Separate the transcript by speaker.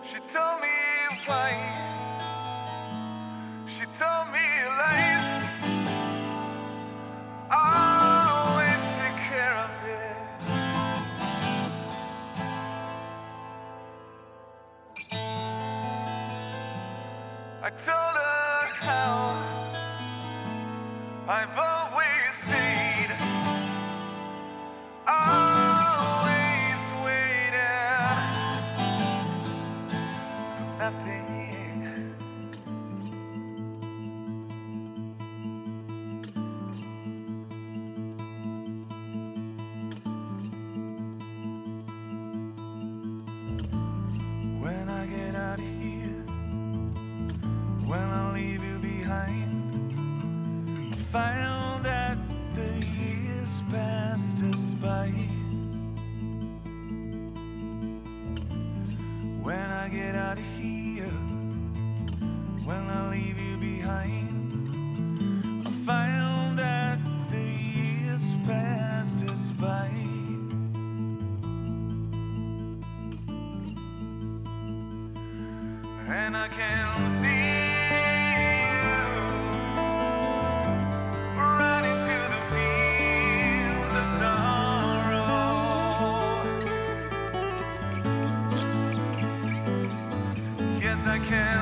Speaker 1: She told me why. She told me life. Always take care of it. I told her how I've always stayed. Always waited for nothing. When I get out of here, when I leave you behind, I found that the years passed us by. When I get out of here, when I leave you behind, I found that the years passed us by. And I can see you right into the fields of sorrow. Yes, I can.